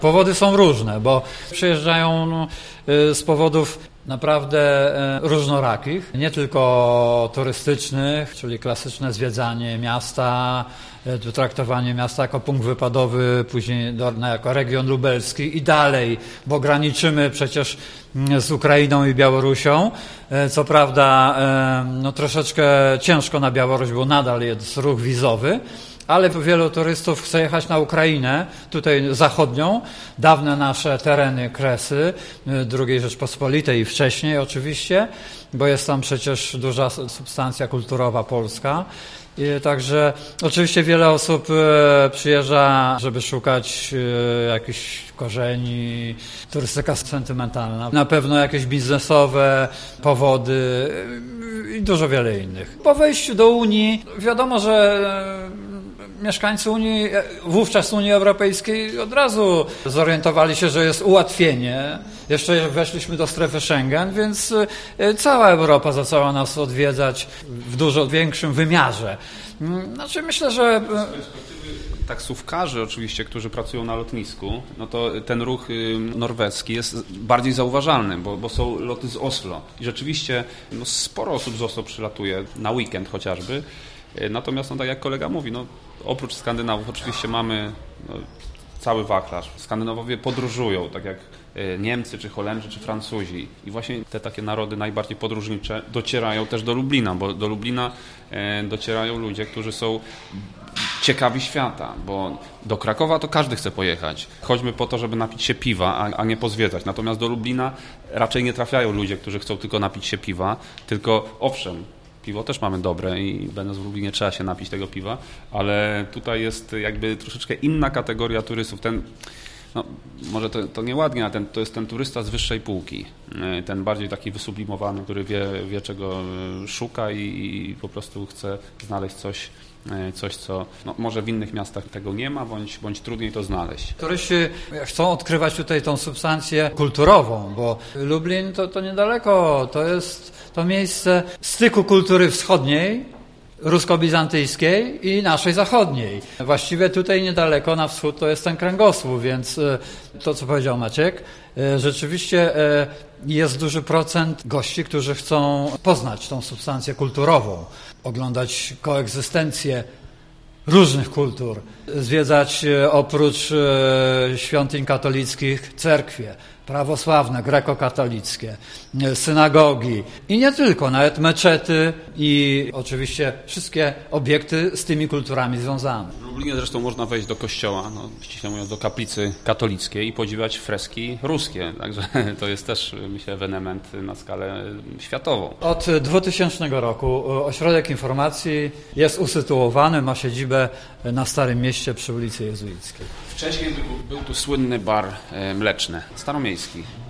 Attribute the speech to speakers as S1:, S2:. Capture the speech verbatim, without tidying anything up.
S1: Powody są różne, bo przyjeżdżają no, z powodów naprawdę różnorakich, nie tylko turystycznych, czyli klasyczne zwiedzanie miasta, traktowanie miasta jako punkt wypadowy, później jako region lubelski i dalej, bo graniczymy przecież z Ukrainą i Białorusią. Co prawda no, troszeczkę ciężko na Białoruś, bo nadal jest ruch wizowy, ale wielu turystów chce jechać na Ukrainę, tutaj zachodnią, dawne nasze tereny Kresy, drugiej Rzeczpospolitej i wcześniej oczywiście, bo jest tam przecież duża substancja kulturowa polska. I także oczywiście wiele osób przyjeżdża, żeby szukać jakichś korzeni, turystyka sentymentalna, na pewno jakieś biznesowe powody i dużo wiele innych. Po wejściu do Unii wiadomo, że mieszkańcy Unii, wówczas Unii Europejskiej od razu zorientowali się, że jest ułatwienie. Jeszcze weszliśmy do strefy Schengen, więc cała Europa zaczęła nas odwiedzać w dużo większym wymiarze. Znaczy myślę, że
S2: taksówkarzy oczywiście, którzy pracują na lotnisku, no to ten ruch norweski jest bardziej zauważalny, bo, bo są loty z Oslo i rzeczywiście no, sporo osób z Oslo przylatuje na weekend chociażby. Natomiast no, tak jak kolega mówi, no, oprócz Skandynawów oczywiście mamy no, cały wachlarz. Skandynawowie podróżują, tak jak Niemcy, czy Holendrzy, czy Francuzi. I właśnie te takie narody najbardziej podróżnicze docierają też do Lublina, bo do Lublina docierają ludzie, którzy są ciekawi świata, bo do Krakowa to każdy chce pojechać. Chodźmy po to, żeby napić się piwa, a, a nie pozwiedzać. Natomiast do Lublina raczej nie trafiają ludzie, którzy chcą tylko napić się piwa, tylko owszem, piwo też mamy dobre i będąc w Lublinie trzeba się napić tego piwa, ale tutaj jest jakby troszeczkę inna kategoria turystów. Ten, no, może to, to nieładnie, ale ten, to jest ten turysta z wyższej półki. Ten bardziej taki wysublimowany, który wie, wie czego szuka i, i po prostu chce znaleźć coś, coś co no, może w innych miastach tego nie ma, bądź, bądź trudniej to znaleźć.
S1: Turyści chcą odkrywać tutaj tą substancję kulturową, bo Lublin to, to niedaleko, to jest to miejsce styku kultury wschodniej, rusko-bizantyjskiej i naszej zachodniej. Właściwie tutaj niedaleko na wschód to jest ten kręgosłup, więc to, co powiedział Maciek, rzeczywiście jest duży procent gości, którzy chcą poznać tą substancję kulturową, oglądać koegzystencję różnych kultur, zwiedzać oprócz świątyń katolickich cerkwie, prawosławne, grekokatolickie, synagogi i nie tylko, nawet meczety i oczywiście wszystkie obiekty z tymi kulturami związane.
S2: W Lublinie zresztą można wejść do kościoła, no, ściśle mówiąc do kaplicy katolickiej i podziwiać freski ruskie, także to jest też myślę ewenement na skalę światową.
S1: Od dwutysięcznego roku Ośrodek Informacji jest usytuowany, ma siedzibę na Starym Mieście przy ulicy Jezuickiej.
S2: Wcześniej był, był tu słynny bar mleczny, staromiejski.